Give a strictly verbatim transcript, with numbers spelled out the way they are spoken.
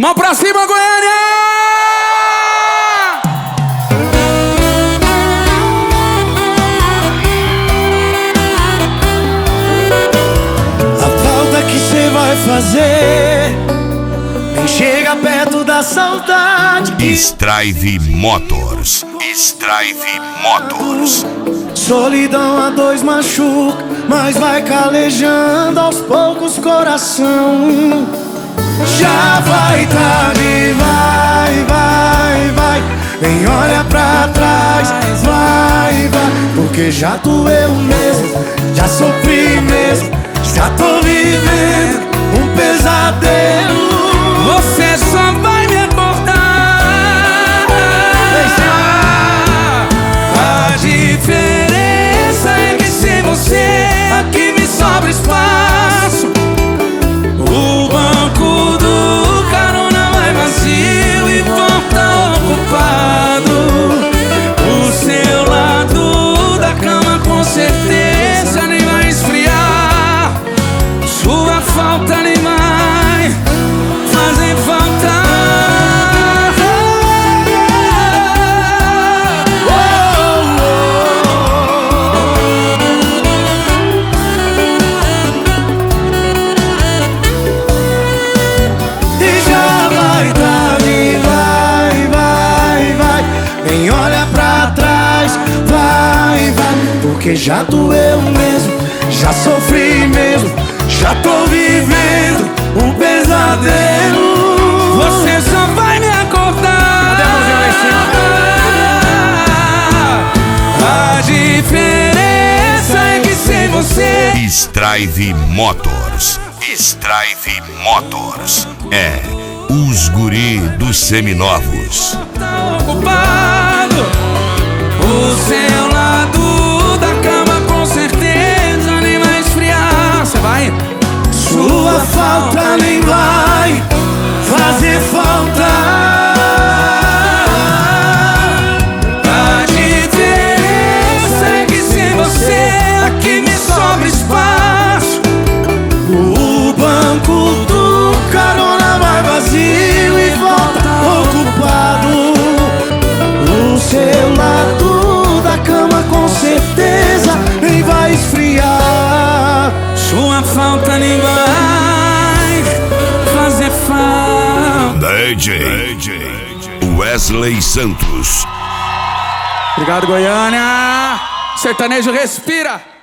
Mão pra cima, Goiânia! A falta que cê vai fazer nem chega perto da saudade. Strive Motors. Strive Motors. Solidão a dois machuca, mas vai calejando aos poucos coração. Já vai tarde, vai, vai, vai. Nem olha pra trás, vai, vai. Porque já doeu mesmo, já sofri mesmo, já tô vivendo um pesadelo. Você só vai me acordar. A diferença é que sem você aqui me sobra espaço. O banco do carona vai vazio e volta ocupado. O seu lado da cama com certeza nem vai esfriar. Sua falta nem vai fazer falta. E já vai tarde, vai, vai, vai. Nem olha pra trás, vai, vai. Porque já doeu mesmo, já sofri mesmo, já tô vivendo um pesadelo. Você só vai me acordar. A diferença é que sem você Strive Motors. Strive Motors. É os guri dos seminovos. tá ocupado. O seu lado da cama com certeza nem vai esfriar. Você vai? Sua falta nem vai fazer falta. A diferença é que sem você aqui me sobra espaço. O banco do carona vai vazio e volta ocupado. O seu lado da cama com certeza nem vai esfriar. Sua falta nem vai fazer falta. D J Wesley Santos. Obrigado, Goiânia. Sertanejo respira.